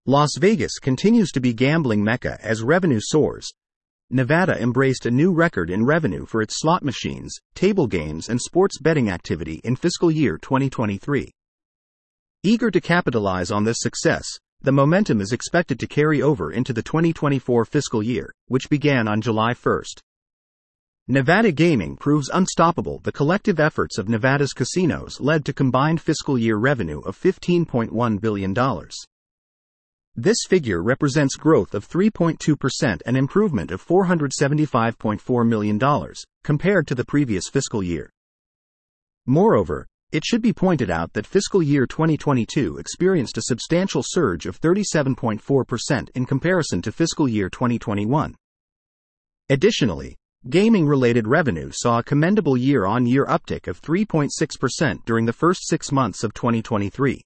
Las Vegas continues to be gambling mecca as revenue soars. Nevada embraced a new record in revenue for its slot machines, table games, and sports betting activity in fiscal year 2023. Eager to capitalize on this success, the momentum is expected to carry over into the 2024 fiscal year, which began on July 1st. Nevada gaming proves unstoppable. The collective efforts of Nevada's casinos led to combined fiscal year revenue of $15.1 billion. This figure represents growth of 3.2%, an improvement of $475.4 million, compared to the previous fiscal year. Moreover, it should be pointed out that fiscal year 2022 experienced a substantial surge of 37.4% in comparison to fiscal year 2021. Additionally, gaming-related revenue saw a commendable year-on-year uptick of 3.6% during the first 6 months of 2023.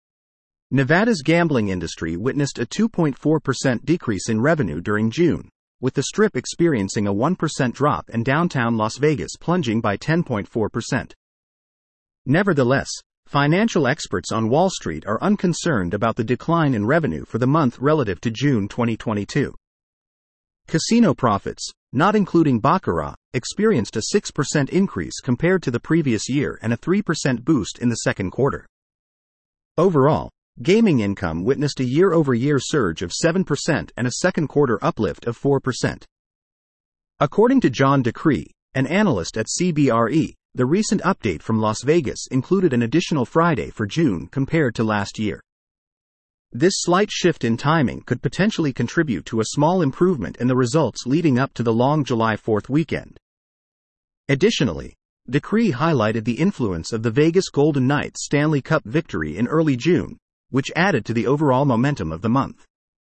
Nevada's gambling industry witnessed a 2.4% decrease in revenue during June, with the Strip experiencing a 1% drop and downtown Las Vegas plunging by 10.4%. Nevertheless, financial experts on Wall Street are unconcerned about the decline in revenue for the month relative to June 2022. Casino profits, not including baccarat, experienced a 6% increase compared to the previous year and a 3% boost in the second quarter. Overall, gaming income witnessed a year-over-year surge of 7% and a second quarter uplift of 4%. According to John Decree, an analyst at CBRE, the recent update from Las Vegas included an additional Friday for June compared to last year. This slight shift in timing could potentially contribute to a small improvement in the results leading up to the long July 4th weekend. Additionally, Decree highlighted the influence of the Vegas Golden Knights Stanley Cup victory in early June, which added to the overall momentum of the month.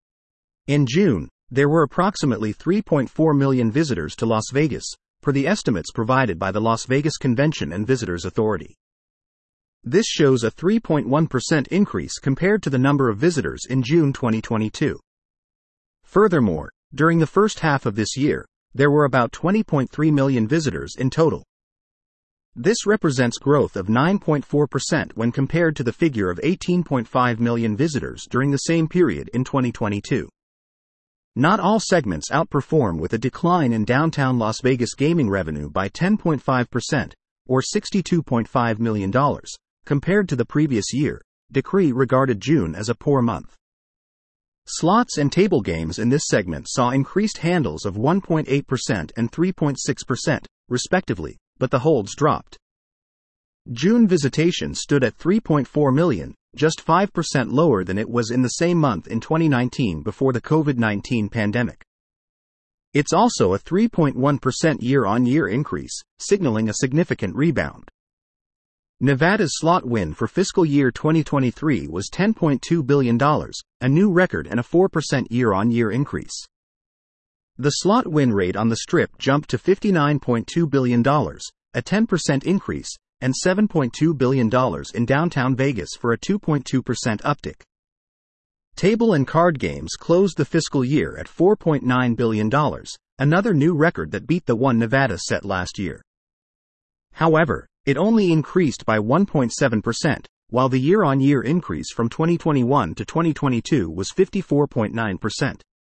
In June, there were approximately 3.4 million visitors to Las Vegas, per the estimates provided by the Las Vegas Convention and Visitors Authority. This shows a 3.1% increase compared to the number of visitors in June 2022. Furthermore, during the first half of this year, there were about 20.3 million visitors in total. This represents growth of 9.4% when compared to the figure of 18.5 million visitors during the same period in 2022. Not all segments outperform, with a decline in downtown Las Vegas gaming revenue by 10.5%, or $62.5 million. Compared to the previous year, Decree regarded June as a poor month. Slots and table games in this segment saw increased handles of 1.8% and 3.6%, respectively, but the holds dropped. June visitation stood at 3.4 million, just 5% lower than it was in the same month in 2019 before the COVID-19 pandemic. It's also a 3.1% year-on-year increase, signaling a significant rebound. Nevada's slot win for fiscal year 2023 was $10.2 billion, a new record and a 4% year-on-year increase. The slot win rate on the Strip jumped to $59.2 billion, a 10% increase, and $7.2 billion in downtown Vegas for a 2.2% uptick. Table and card games closed the fiscal year at $4.9 billion, another new record that beat the one Nevada set last year. However, it only increased by 1.7%, while the year-on-year increase from 2021 to 2022 was 54.9%.